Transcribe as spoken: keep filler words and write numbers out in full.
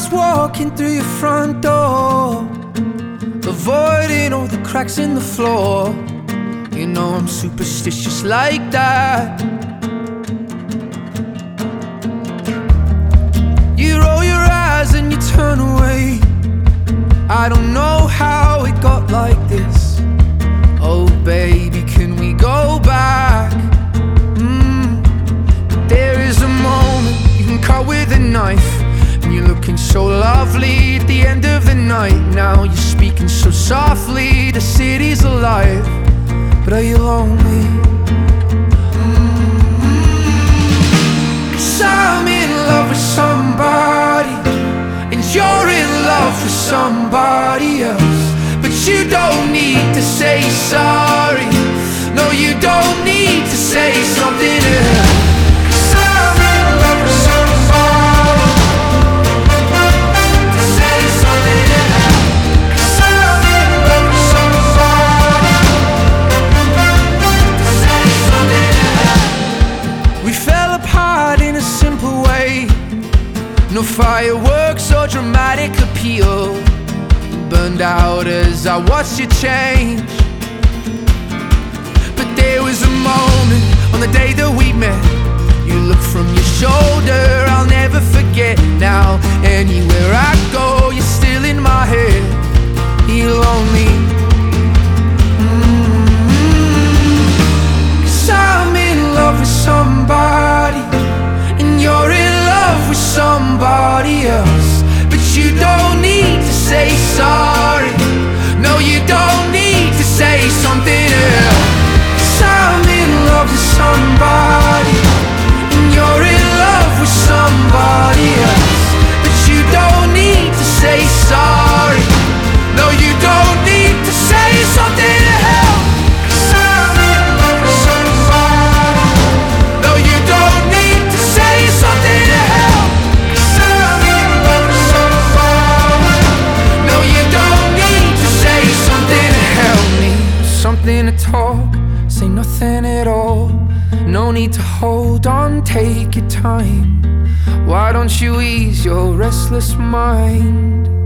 was walking through your front door, avoiding all the cracks in the floor. You know I'm superstitious like that. You roll your eyes and you turn away. I don't know how it got like this. Oh baby, can we go back? Mm. There is a moment you can cut with a knife, and you're looking so lovely at the end of the night. Now you're speaking so softly, the city's alive, but are you lonely? Cause I'm in love with somebody, and you're in love with somebody else, but you don't need to say sorry. No, you don't need to say something else. Cause I'm in love with somebody, to say something else. Cause I'm in love with somebody, to say something else. We fell apart in a simple way. No fireworks or dramatic appeal. Burned out as I watched you change. But there was a moment on the day that we met. You looked from your shoulder, I'll never forget. Now anywhere I go, you're still in my head. You're lonely. Mm-hmm. Cause I'm in love with somebody, and you're in love with somebody else, but you don't need to say sorry. No, you don't need to say something else. Cause I'm in love with somebody, and you're in love with somebody else, but you don't need to say sorry. No, you don't need to say something else. Cause I'm in love with somebody. No, you don't need to say something else. Cause I'm in love with somebody. No, you don't need to say something to help me. Something to talk, say nothing at all. No need to hold on, take your time. Why don't you ease your restless mind?